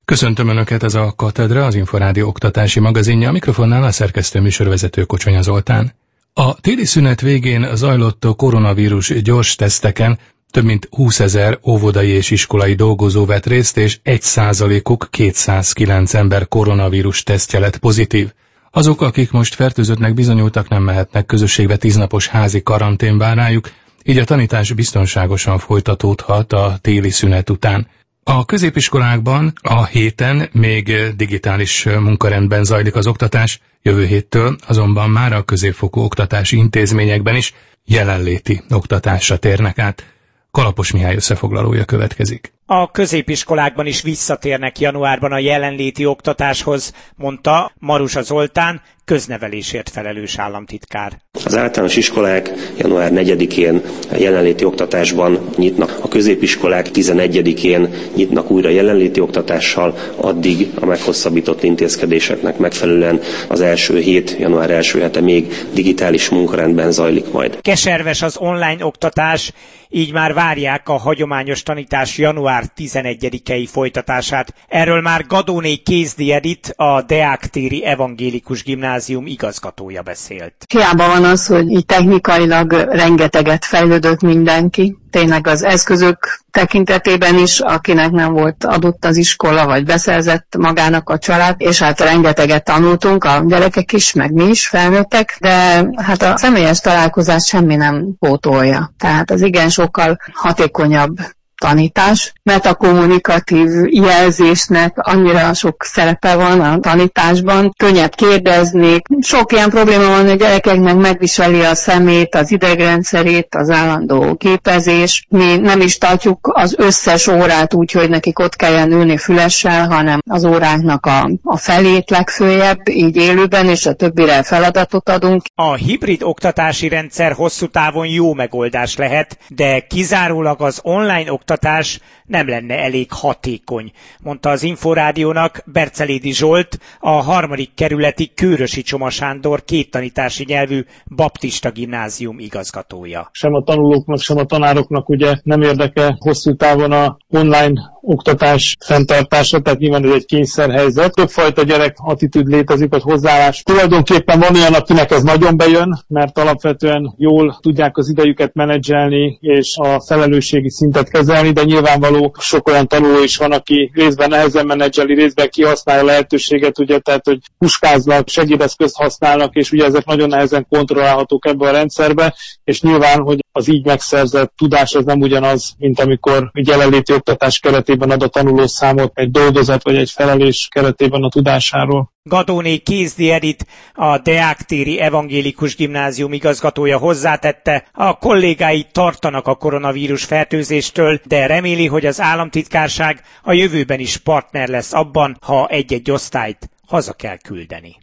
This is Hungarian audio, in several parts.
Köszöntöm Önöket, ez a Katedra, az Inforádió oktatási magazinja, a mikrofonnál a szerkesztő műsorvezető Kocsonya Zoltán. A téli szünet végén zajlott koronavírus gyors teszteken több mint 20 000 óvodai és iskolai dolgozó vett részt, és 1%-uk 209 ember koronavírus tesztje lett pozitív. Azok, akik most fertőzöttnek bizonyultak, nem mehetnek közösségbe, 10 napos házi karantén vár rájuk, így a tanítás biztonságosan folytatódhat a téli szünet után. A középiskolákban a héten még digitális munkarendben zajlik az oktatás, jövő héttől azonban már a középfokú oktatási intézményekben is jelenléti oktatásra térnek át. Kalapos Mihály összefoglalója következik. A középiskolákban is visszatérnek januárban a jelenléti oktatáshoz, mondta Marusa Zoltán, köznevelésért felelős államtitkár. Az általános iskolák január 4-én jelenléti oktatásban nyitnak, a középiskolák 11-én nyitnak újra jelenléti oktatással, addig a meghosszabbított intézkedéseknek megfelelően az első hét, január első hete még digitális munkarendben zajlik majd. Keserves az online oktatás, így már várják a hagyományos tanítás január 11-i folytatását. Erről már Gadóné Kézdi Edith, a Deák téri evangélikus gimnázium igazgatója beszélt. Hiába van az, hogy így technikailag rengeteget fejlődött mindenki. Tényleg az eszközök tekintetében is, akinek nem volt adott az iskola, vagy beszerzett magának a család, és hát rengeteget tanultunk, a gyerekek is, meg mi is felnőttek, de hát a személyes találkozás semmi nem pótolja. Tehát az igen sokkal hatékonyabb tanítás, metakommunikatív jelzésnek annyira sok szerepe van a tanításban, könnyebb kérdezni, sok ilyen probléma van, hogy a gyerekeknek megviseli a szemét, az idegrendszerét, az állandó képezés. Mi nem is tartjuk az összes órát úgy, hogy nekik ott kelljen ülni fülessel, hanem az óráknak a felét legfőjebb, így élőben, és a többire feladatot adunk. A hibrid oktatási rendszer hosszú távon jó megoldás lehet, de kizárólag az online oktatás nem lenne elég hatékony, mondta az Inforádiónak Bercelédi Zsolt, a 3. kerületi Kőrösi Csoma Sándor kéttanítási nyelvű baptista gimnázium igazgatója. Sem a tanulóknak, sem a tanároknak ugye nem érdeke hosszú távon a online oktatás fenntartása, tehát nyilván ez egy kényszerhelyzet. Többfajta gyerek attitűd létezik, vagy hozzáállás. Tulajdonképpen van olyan, akinek ez nagyon bejön, mert alapvetően jól tudják az idejüket menedzselni, és a felelősségi szintet kezelni, de nyilvánvaló sok olyan tanuló is van, aki részben nehezen menedzseli, részben kihasználja a lehetőséget, ugye, tehát hogy puskáznak, segédeszközt használnak, és ugye ezek nagyon nehezen kontrollálhatók ebbe a rendszerbe, és nyilván, hogy az így megszerzett tudás az nem ugyanaz, mint amikor jelenléti oktatás keretében ad a tanuló számot egy dolgozat vagy egy felelés keretében a tudásáról. Gadóné Kézdi Edith, a Deák téri evangélikus gimnázium igazgatója hozzátette, a kollégái tartanak a koronavírus fertőzéstől, de reméli, hogy az államtitkárság a jövőben is partner lesz abban, ha egy-egy osztályt haza kell küldeni.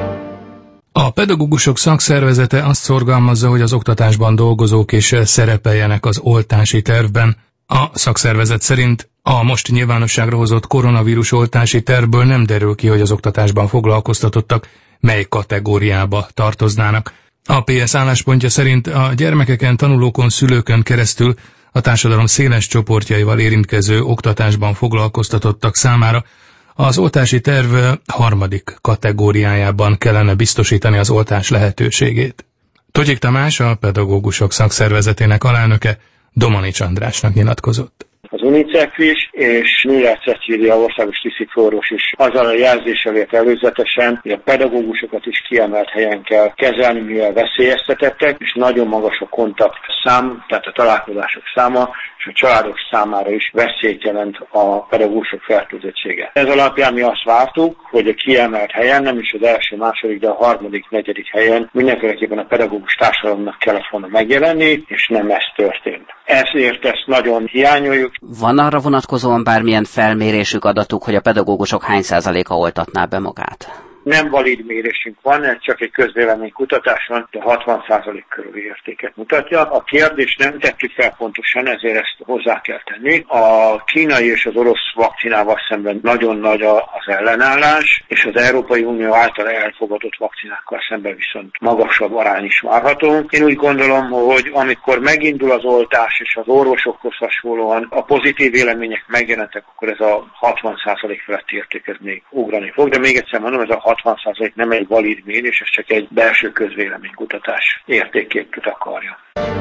A pedagógusok szakszervezete azt szorgalmazza, hogy az oktatásban dolgozók is szerepeljenek az oltási tervben. A szakszervezet szerint a most nyilvánosságra hozott koronavírus oltási tervből nem derül ki, hogy az oktatásban foglalkoztatottak mely kategóriába tartoznának. A PS álláspontja szerint a gyermekeken, tanulókon, szülőkön keresztül a társadalom széles csoportjaival érintkező oktatásban foglalkoztatottak számára az oltási terv 3. kategóriájában kellene biztosítani az oltás lehetőségét. Togyik Tamás, a pedagógusok szakszervezetének alelnöke, Domanics Andrásnak nyilatkozott. Az UNICEF is, és Müller Cecília országos tisztikorvos is azzal a jelzéssel ért előzetesen, hogy a pedagógusokat is kiemelt helyen kell kezelni, mivel veszélyeztetettek, és nagyon magas a kontaktszám, tehát a találkozások száma, és a családok számára is veszélyt jelent a pedagógusok fertőzöttsége. Ez alapján mi azt vártuk, hogy a kiemelt helyen, nem is az első, második, de a 3., 4. helyen mindenféleképpen a pedagógus társadalomnak kellett volna megjelenni, és nem ez történt. Ezért ezt nagyon hiányoljuk. Van arra vonatkozóan bármilyen felmérésük, adatuk, hogy a pedagógusok hány százaléka oltatná be magát? Nem valid mérésünk van, ez csak egy közvéleménykutatás van, de 60% körüli értéket mutatja. A kérdést nem tettük fel pontosan, ezért ezt hozzá kell tenni. A kínai és az orosz vakcinával szemben nagyon nagy az az ellenállás, és az Európai Unió által elfogadott vakcinákkal szemben viszont magasabb arány is várható. Én úgy gondolom, hogy amikor megindul az oltás, és az orvosokhoz hasonlóan a pozitív vélemények megjelentek, akkor ez a 60% feletti érték ez még ugrani fog, de még egyszer mondom, ez a 60% nem egy valid mérés, ez csak egy belső közvéleménykutatás értékét akarja.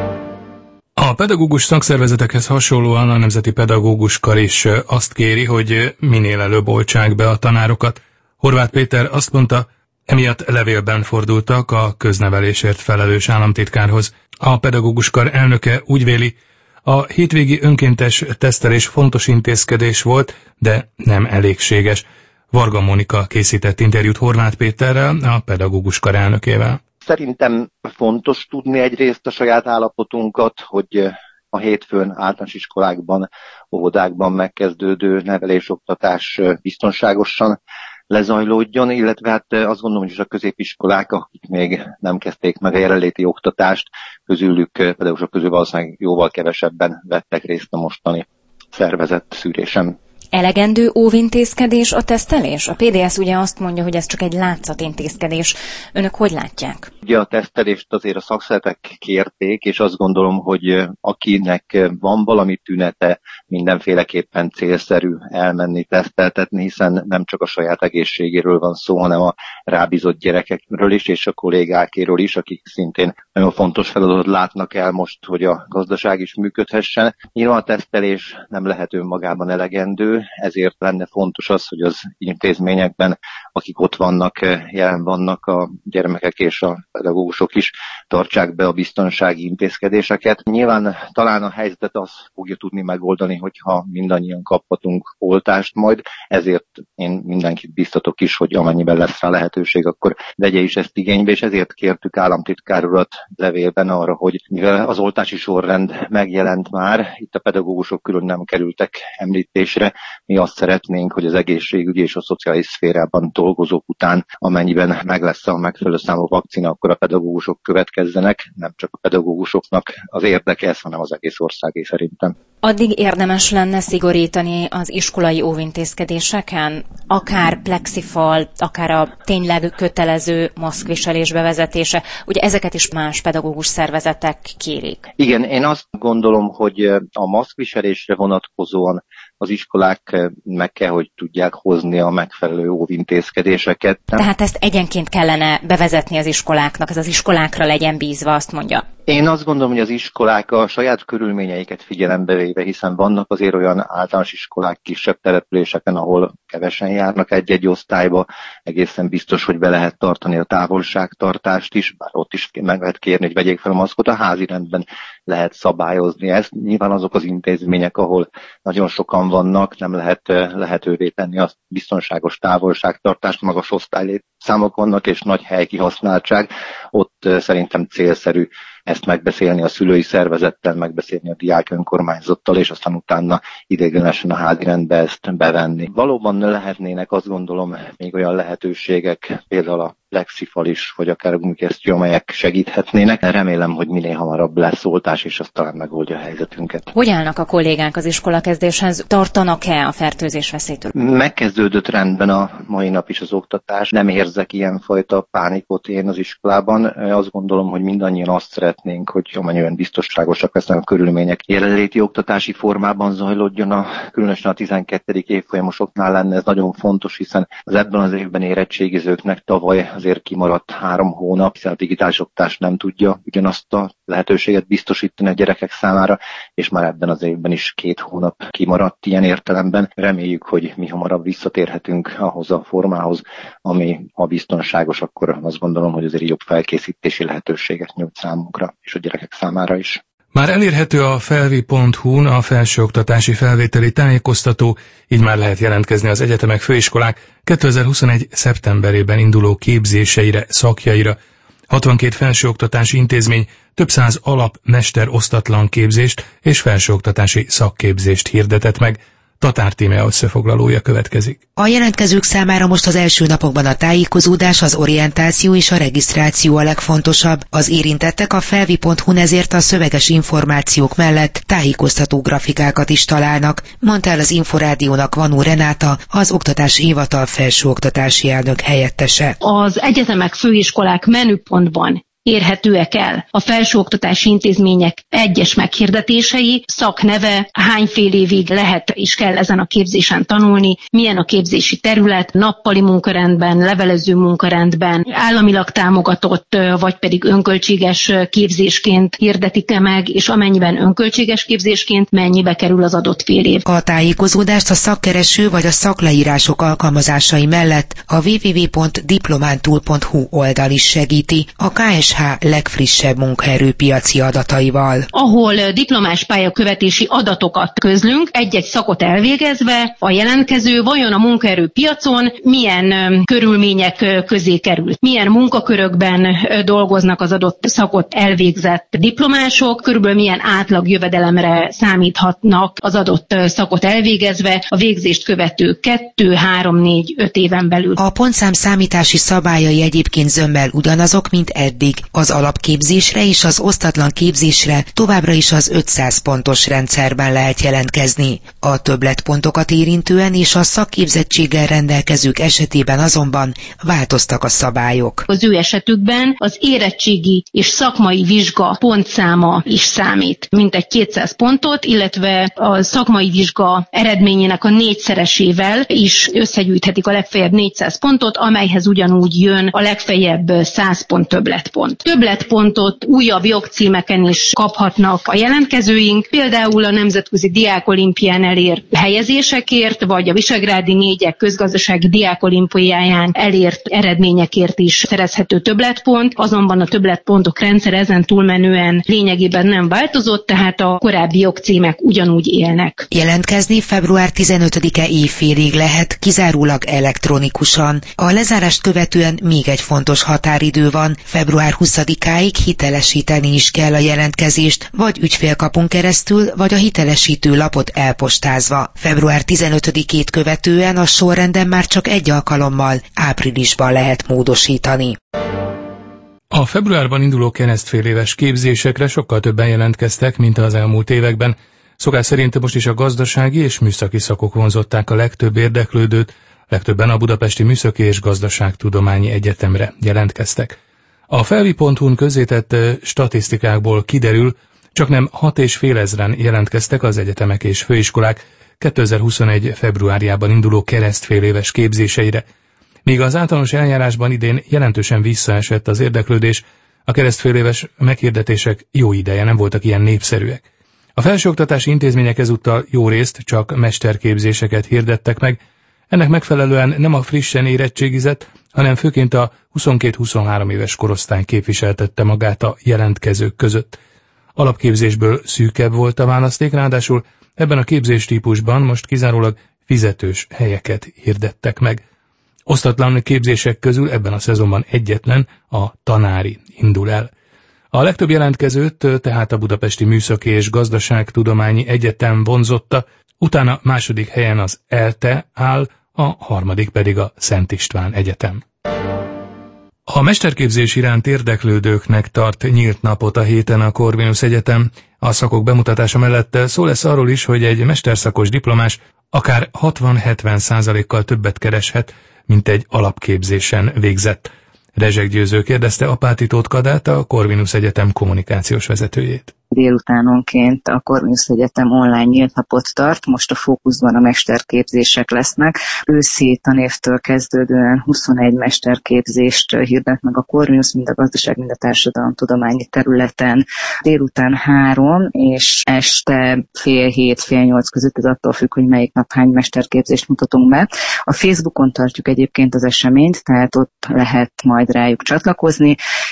A pedagógus szakszervezetekhez hasonlóan a Nemzeti Pedagógus Kar is azt kéri, hogy minél előbb oltsák be a tanárokat. Horváth Péter azt mondta, emiatt levélben fordultak a köznevelésért felelős államtitkárhoz. A Pedagógus Kar elnöke úgy véli, a hétvégi önkéntes tesztelés fontos intézkedés volt, de nem elégséges. Varga Mónika készített interjút Horváth Péterrel, a Pedagógus Kar elnökével. Szerintem fontos tudni egyrészt a saját állapotunkat, hogy a hétfőn általános iskolákban, óvodákban megkezdődő nevelés-oktatás biztonságosan lezajlódjon, illetve hát azt gondolom, hogy a középiskolák, akik még nem kezdték meg a jelenléti oktatást, közülük pedagógusok közül valószínűleg jóval kevesebben vettek részt a mostani szervezett szűrésen. Elegendő óvintézkedés a tesztelés? A PDS ugye azt mondja, hogy ez csak egy látszatintézkedés. Önök hogy látják? Ugye a tesztelést azért a szakszervezetek kérték, és azt gondolom, hogy akinek van valami tünete, mindenféleképpen célszerű elmenni teszteltetni, hiszen nem csak a saját egészségéről van szó, hanem a rábízott gyerekekről is, és a kollégákéről is, akik szintén nagyon fontos feladatot látnak el most, hogy a gazdaság is működhessen. Nyilván a tesztelés nem lehet önmagában elegendő, ezért lenne fontos az, hogy az intézményekben, akik ott vannak, jelen vannak, a gyermekek és a pedagógusok is tartsák be a biztonsági intézkedéseket. Nyilván talán a helyzetet az fogja tudni megoldani, hogyha mindannyian kaphatunk oltást majd, ezért én mindenkit biztatok is, hogy amennyiben lesz rá lehetőség, akkor vegye is ezt igénybe, és ezért kértük államtitkár urat levélben arra, hogy mivel az oltási sorrend megjelent már, itt a pedagógusok külön nem kerültek említésre, mi azt szeretnénk, hogy az egészségügyi és a szociális szférában dolgozók után, amennyiben meg lesz a megfelelő számú vakcina, akkor a pedagógusok következzenek, nem csak a pedagógusoknak az érdeke ez, hanem az egész országé szerintem. Addig érdemes lenne szigorítani az iskolai óvintézkedéseken, akár plexifal, akár a tényleg kötelező maszkviselés bevezetése. Ugye ezeket is más pedagógus szervezetek kérik. Igen, én azt gondolom, hogy a maszkviselésre vonatkozóan az iskolák meg kell, hogy tudják hozni a megfelelő óvintézkedéseket. Tehát ezt egyenként kellene bevezetni az iskoláknak, ez az iskolákra legyen bízva, azt mondja. Én azt gondolom, hogy az iskolák a saját körülményeiket figyelembe véve, hiszen vannak azért olyan általános iskolák kisebb településeken, ahol kevesen járnak egy-egy osztályba, egészen biztos, hogy be lehet tartani a távolságtartást is, bár ott is meg lehet kérni, hogy vegyék fel a maszkot, a házi rendben lehet szabályozni ezt. Nyilván azok az intézmények, ahol nagyon sokan vannak, nem lehet lehetővé tenni a biztonságos távolságtartást, magas osztályszámok vannak és nagy helykihasználtság, ott szerintem célszerű ezt megbeszélni a szülői szervezettel, megbeszélni a diák önkormányzattal, és aztán utána ideiglenesen a házi rendbe ezt bevenni. Valóban lehetnének, azt gondolom, még olyan lehetőségek, például a plexifal is, vagy akár a gumikesztyű, amelyek segíthetnének. Remélem, hogy minél hamarabb lesz oltás, és az talán megoldja a helyzetünket. Hogy állnak a kollégák az iskolakezdéshez? Tartanak-e a fertőzés veszélytől? Megkezdődött rendben a mai nap is az oktatás. Nem érzek ilyenfajta pánikot én az iskolában. Azt gondolom, hogy mindannyian azt szeretnénk, hogy amennyiben biztonságosak lesznek a körülmények, jelenléti oktatási formában zajlódjon, különösen a 12. évfolyamosoknál lenne ez nagyon fontos, hiszen az ebben az évben érettségizőknek tavaly azért kimaradt 3 hónap, hiszen a digitális oktatás nem tudja ugyanazt a lehetőséget biztosítani a gyerekek számára, és már ebben az évben is 2 hónap kimaradt ilyen értelemben. Reméljük, hogy mi hamarabb visszatérhetünk ahhoz a formához, ami ha biztonságos, akkor azt gondolom, hogy azért jobb felkészítési lehetőséget nyújt számunkra és a gyerekek számára is. Már elérhető a felvi.hu-n a felsőoktatási felvételi tájékoztató, így már lehet jelentkezni az egyetemek, főiskolák 2021. szeptemberében induló képzéseire, szakjaira. 62 felsőoktatási intézmény több száz alap-, mester-osztatlan képzést és felsőoktatási szakképzést hirdetett meg. Tatár Tímea összefoglalója következik. A jelentkezők számára most az első napokban a tájékozódás, az orientáció és a regisztráció a legfontosabb. Az érintettek a felvi.hu-n ezért a szöveges információk mellett tájékoztató grafikákat is találnak, mondta el az Inforádiónak Vanó Renáta, az Oktatási Hivatal felsőoktatási elnök helyettese. Az egyetemek, főiskolák menüpontban érhetőek el a felsőoktatási intézmények egyes meghirdetései, szakneve, hány fél évig lehet és kell ezen a képzésen tanulni, milyen a képzési terület, nappali munkarendben, levelező munkarendben, államilag támogatott vagy pedig önköltséges képzésként hirdetik-e meg, és amennyiben önköltséges képzésként mennyibe kerül az adott fél év. A tájékozódást a szakkereső vagy a szakleírások alkalmazásai mellett a www.diplomantúl.hu oldal is segíti. A KSH legfrissebb munkaerőpiaci adataival. Ahol diplomás pályakövetési adatokat közlünk, egy-egy szakot elvégezve a jelentkező vajon a munkaerőpiacon milyen körülmények közé kerül. Milyen munkakörökben dolgoznak az adott szakot elvégzett diplomások, körülbelül milyen átlag jövedelemre számíthatnak az adott szakot elvégezve a végzést követő 2, 3, 4, 5 éven belül. A pontszám számítási szabályai egyébként zömmel ugyanazok, mint eddig. Az alapképzésre és az osztatlan képzésre továbbra is az 500 pontos rendszerben lehet jelentkezni. A többletpontokat érintően és a szakképzettséggel rendelkezők esetében azonban változtak a szabályok. Az ő esetükben az érettségi és szakmai vizsga pontszáma is számít, mintegy 200 pontot, illetve a szakmai vizsga eredményének a 4-szeresével is összegyűjthetik a legfeljebb 400 pontot, amelyhez ugyanúgy jön a legfeljebb 100 pont többletpont. Többletpontot újabb jogcímeken is kaphatnak a jelentkezőink, például a Nemzetközi Diákolimpián elért helyezésekért, vagy a Visegrádi négyek közgazdasági diákolimpiáján elért eredményekért is szerezhető többletpont, azonban a többletpontok rendszer ezen túlmenően lényegében nem változott, tehát a korábbi jogcímek ugyanúgy élnek. Jelentkezni február 15-e évfélig lehet, kizárólag elektronikusan. A lezárást követően még egy fontos határidő van, február 20-áig hitelesíteni is kell a jelentkezést, vagy ügyfélkapun keresztül, vagy a hitelesítő lapot elpostázva. Február 15-ét követően a sorrenden már csak egy alkalommal, áprilisban lehet módosítani. A februárban induló keresztféléves képzésekre sokkal többen jelentkeztek, mint az elmúlt években. Szokás szerint most is a gazdasági és műszaki szakok vonzották a legtöbb érdeklődőt, legtöbben a Budapesti Műszaki és Gazdaságtudományi Egyetemre jelentkeztek. A felvi.hu-n közzétett statisztikákból kiderül, csaknem 6,5 ezren jelentkeztek az egyetemek és főiskolák 2021. februárjában induló keresztféléves képzéseire. Míg az általános eljárásban idén jelentősen visszaesett az érdeklődés, a keresztféléves meghirdetések jó ideje nem voltak ilyen népszerűek. A felsőoktatási intézmények ezúttal jó részt csak mesterképzéseket hirdettek meg, ennek megfelelően nem a frissen érettségizett, hanem főként a 22-23 éves korosztály képviseltette magát a jelentkezők között. Alapképzésből szűkebb volt a választék, ráadásul ebben a képzéstípusban most kizárólag fizetős helyeket hirdettek meg. Osztatlan képzések közül ebben a szezonban egyetlen, a tanári indul el. A legtöbb jelentkezőt tehát a Budapesti Műszaki és Gazdaságtudományi Egyetem vonzotta, utána második helyen az ELTE áll, a harmadik pedig a Szent István Egyetem. A mesterképzés iránt érdeklődőknek tart nyílt napot a héten a Corvinus Egyetem. A szakok bemutatása mellett szó lesz arról is, hogy egy mesterszakos diplomás akár 60-70%-kal többet kereshet, mint egy alapképzésen végzett. Rezsek Győző kérdezte Apáti Tóth Kadát, a Corvinus Egyetem kommunikációs vezetőjét. Délutánonként a Corvinus Egyetem online nyílt napot tart, most a fókuszban a mesterképzések lesznek. Őszi tanévtől kezdődően 21 mesterképzést hirdet meg a Corvinus, mind a gazdaság, mind a társadalomtudományi területen. Délután 3 és este fél 7, fél 8 között, ez attól függ, hogy melyik nap hány mesterképzést mutatunk be. A Facebookon tartjuk egyébként az eseményt, tehát ott lehet majd rájuk csatlakozni,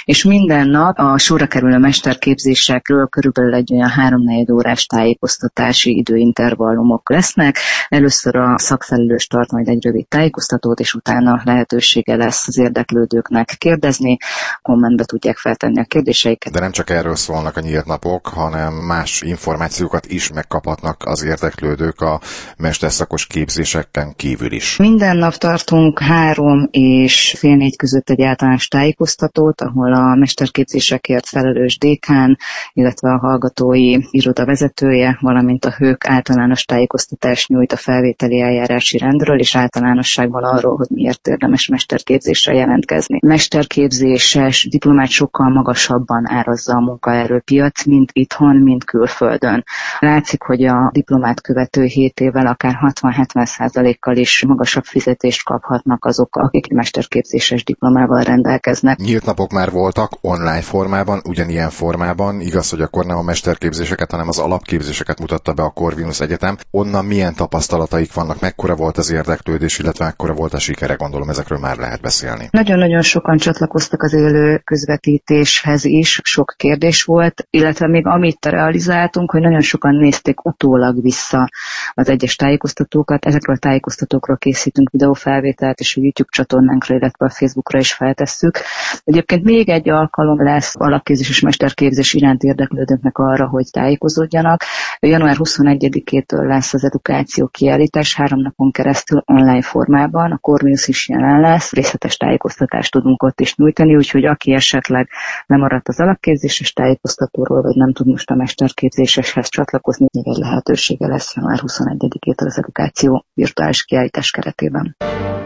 és minden nap a sorra kerülő mesterképzésekről körülbelül egy olyan 3-4 órás tájékoztatási időintervallumok lesznek. Először a szakfelelős tart majd egy rövid tájékoztatót, és utána lehetősége lesz az érdeklődőknek kérdezni, kommentbe tudják feltenni a kérdéseiket. De nem csak erről szólnak a nyílt napok, hanem más információkat is megkaphatnak az érdeklődők a mesterszakos képzéseken kívül is. Minden nap tartunk 3 és fél 4 között egy általános tájékoztatót, ahol a mesterképzésekért felelős dékán, illetve a hallgatói iroda vezetője, valamint a HÖK általános tájékoztatást nyújt a felvételi eljárási rendről, és általánosságban arról, hogy miért érdemes mesterképzésre jelentkezni. Mesterképzéses diplomát sokkal magasabban árazza a munkaerőpiac, mind itthon, mind külföldön. Látszik, hogy a diplomát követő 7 évvel akár 60-70%-kal is magasabb fizetést kaphatnak azok, akik mesterképzéses diplomával rendelkeznek. Nyílt napok már voltak online formában, ugyanilyen formában. Igaz, hogy akkor nem a mesterképzéseket, hanem az alapképzéseket mutatta be a Corvinus Egyetem. Onnan milyen tapasztalataik vannak, mekkora volt az érdeklődés, illetve mekkora volt a sikere, gondolom ezekről már lehet beszélni. Nagyon-nagyon sokan csatlakoztak az élő közvetítéshez is, sok kérdés volt, illetve még amit realizáltunk, hogy nagyon sokan nézték utólag vissza az egyes tájékoztatókat. Ezekről a tájékoztatókról készítünk videófelvételt, és a YouTube csatornánkra, illetve a Facebookra is feltesszük. Egyébként még egy alkalom lesz alapképzés és mesterképzés iránt érdeklődőknek arra, hogy tájékozódjanak. Január 21-től lesz az edukáció kiállítás 3 napon keresztül online formában. A Corvinus is jelen lesz, részletes tájékoztatást tudunk ott is nyújtani, úgyhogy aki esetleg lemaradt az alapképzéses tájékoztatóról, vagy nem tud most a mesterképzéseshez csatlakozni, még egy lehetősége lesz január 21-től az edukáció virtuális kiállítás keretében.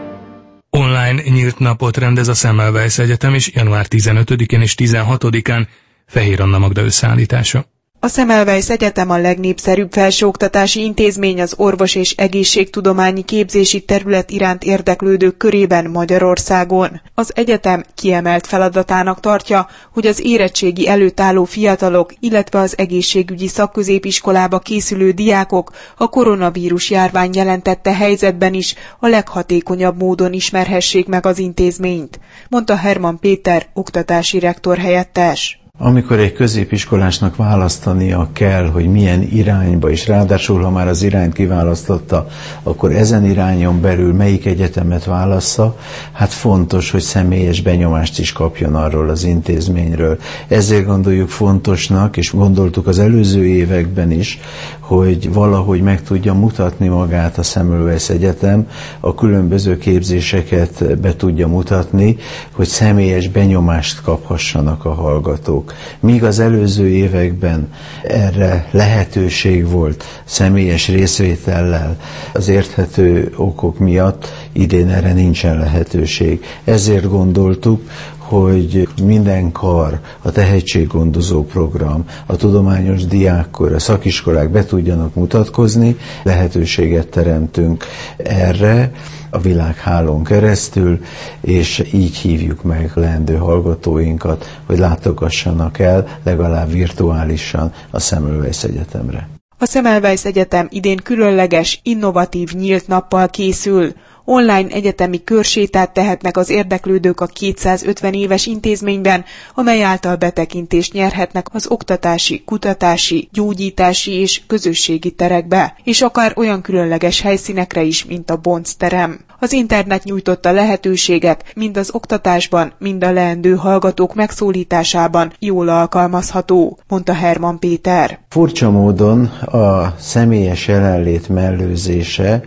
Online nyílt napot rendez a Semmelweis Egyetem is január 15-én és 16-án, Fehér Anna Magda összeállítása. A Semmelweis Egyetem a legnépszerűbb felsőoktatási intézmény az orvos- és egészségtudományi képzési terület iránt érdeklődők körében Magyarországon. Az egyetem kiemelt feladatának tartja, hogy az érettségi előtt álló fiatalok, illetve az egészségügyi szakközépiskolába készülő diákok a koronavírus járvány jelentette helyzetben is a leghatékonyabb módon ismerhessék meg az intézményt, mondta Herman Péter, oktatási rektor helyettes. Amikor egy középiskolásnak választania kell, hogy milyen irányba, és ráadásul, ha már az irányt kiválasztotta, akkor ezen irányon belül melyik egyetemet válassza, hát fontos, hogy személyes benyomást is kapjon arról az intézményről. Ezért gondoljuk fontosnak, és gondoltuk az előző években is, hogy valahogy meg tudja mutatni magát a Semmelweis Egyetem, a különböző képzéseket be tudja mutatni, hogy személyes benyomást kaphassanak a hallgatók. Míg az előző években erre lehetőség volt személyes részvétellel, az érthető okok miatt idén erre nincsen lehetőség. Ezért gondoltuk, hogy minden kar, a tehetséggondozó program, a tudományos diákkor, a szakiskolák be tudjanak mutatkozni, lehetőséget teremtünk erre a világhálón keresztül, és így hívjuk meg leendő hallgatóinkat, hogy látogassanak el legalább virtuálisan a Semmelweis Egyetemre. A Semmelweis Egyetem idén különleges, innovatív nyílt nappal készül. Online egyetemi körsétát tehetnek az érdeklődők a 250 éves intézményben, amely által betekintést nyerhetnek az oktatási, kutatási, gyógyítási és közösségi terekbe, és akár olyan különleges helyszínekre is, mint a Bonc terem. Az internet nyújtotta lehetőségek mind az oktatásban, mind a leendő hallgatók megszólításában jól alkalmazható, mondta Herman Péter. Furcsa módon a személyes jelenlét mellőzése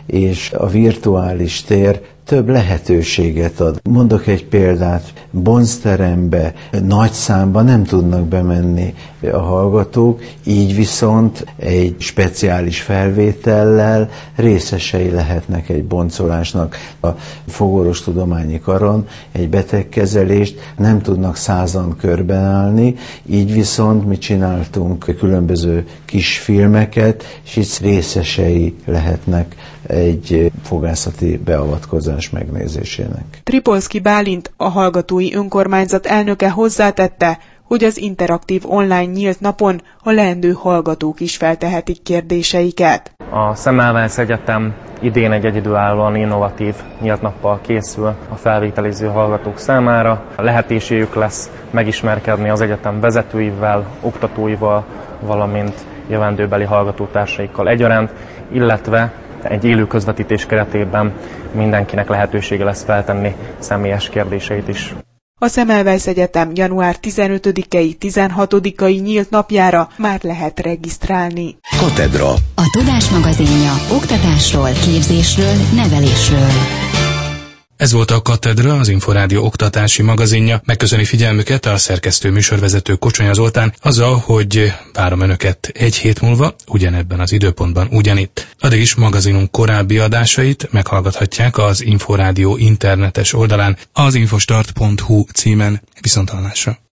és a virtuális tér több lehetőséget ad. Mondok egy példát, Bonc-terembe nagy számban nem tudnak bemenni a hallgatók, így viszont egy speciális felvétellel részesei lehetnek egy boncolásnak. A fogorvostudományi karon egy betegkezelést nem tudnak 100-an körben állni, így viszont mi csináltunk különböző kis filmeket, és itt részesei lehetnek egy fogászati beavatkozás megnézésének. Tripolszky Bálint, a hallgatói önkormányzat elnöke hozzátette, hogy az interaktív online nyílt napon a leendő hallgatók is feltehetik kérdéseiket. A Semmelweis Egyetem idén egy egyedülállóan innovatív nyílt nappal készül a felvételiző hallgatók számára. Lehetőségük lesz megismerkedni az egyetem vezetőivel, oktatóival, valamint jövendőbeli hallgatótársaikkal egyaránt, illetve egy élő közvetítés keretében mindenkinek lehetősége lesz feltenni személyes kérdéseit is. A Semmelweis Egyetem január 15-i, 16-ai nyílt napjára már lehet regisztrálni. Katedra. A Tudás magazinja oktatásról, képzésről, nevelésről. Ez volt a Katedra, az Inforádió oktatási magazinja. Megköszöni figyelmüket a szerkesztő műsorvezető Kocsonya Zoltán azzal, hogy várom önöket egy hét múlva, ugyanebben az időpontban ugyanitt. Addig is magazinunk korábbi adásait meghallgathatják az Inforádió internetes oldalán, az infostart.hu címen. Viszonthallásra.